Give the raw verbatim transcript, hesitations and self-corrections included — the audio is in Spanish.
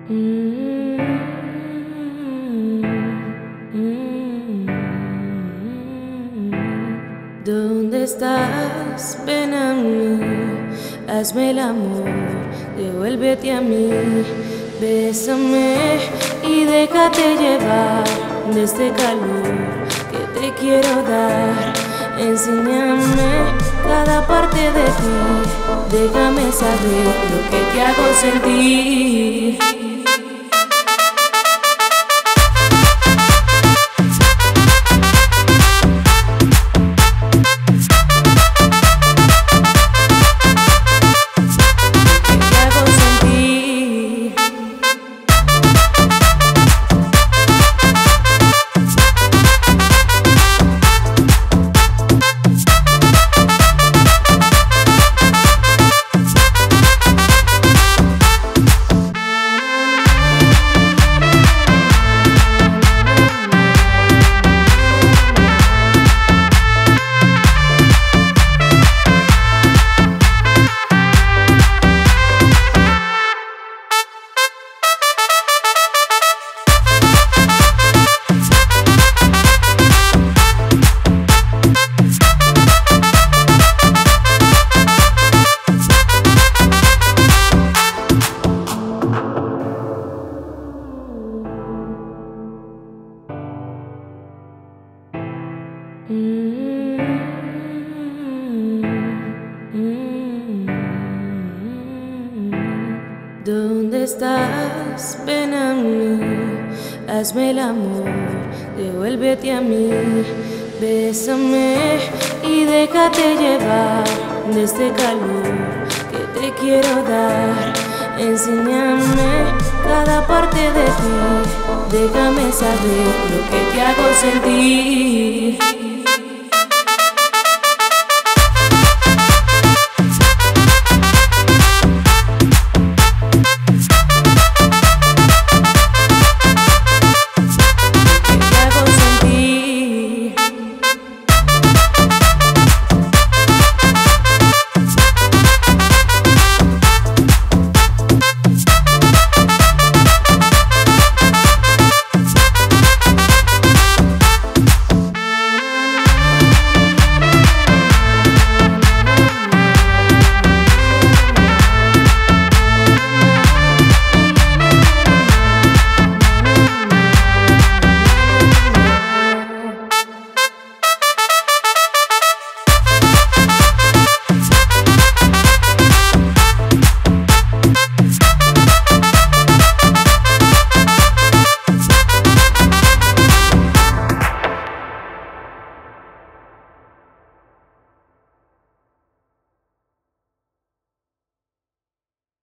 Mm, mm, mm. ¿Dónde estás? Ven a mí, hazme el amor, devuélvete a mí, bésame y déjate llevar de este calor que te quiero dar. Enséñame cada parte de ti, déjame saber lo que te hago sentir. Mm, mm, mm. ¿Dónde estás? Ven a mí, hazme el amor, devuélvete a mí, bésame y déjate llevar de este calor que te quiero dar. Enséñame cada parte de ti, déjame saber lo que te hago sentir.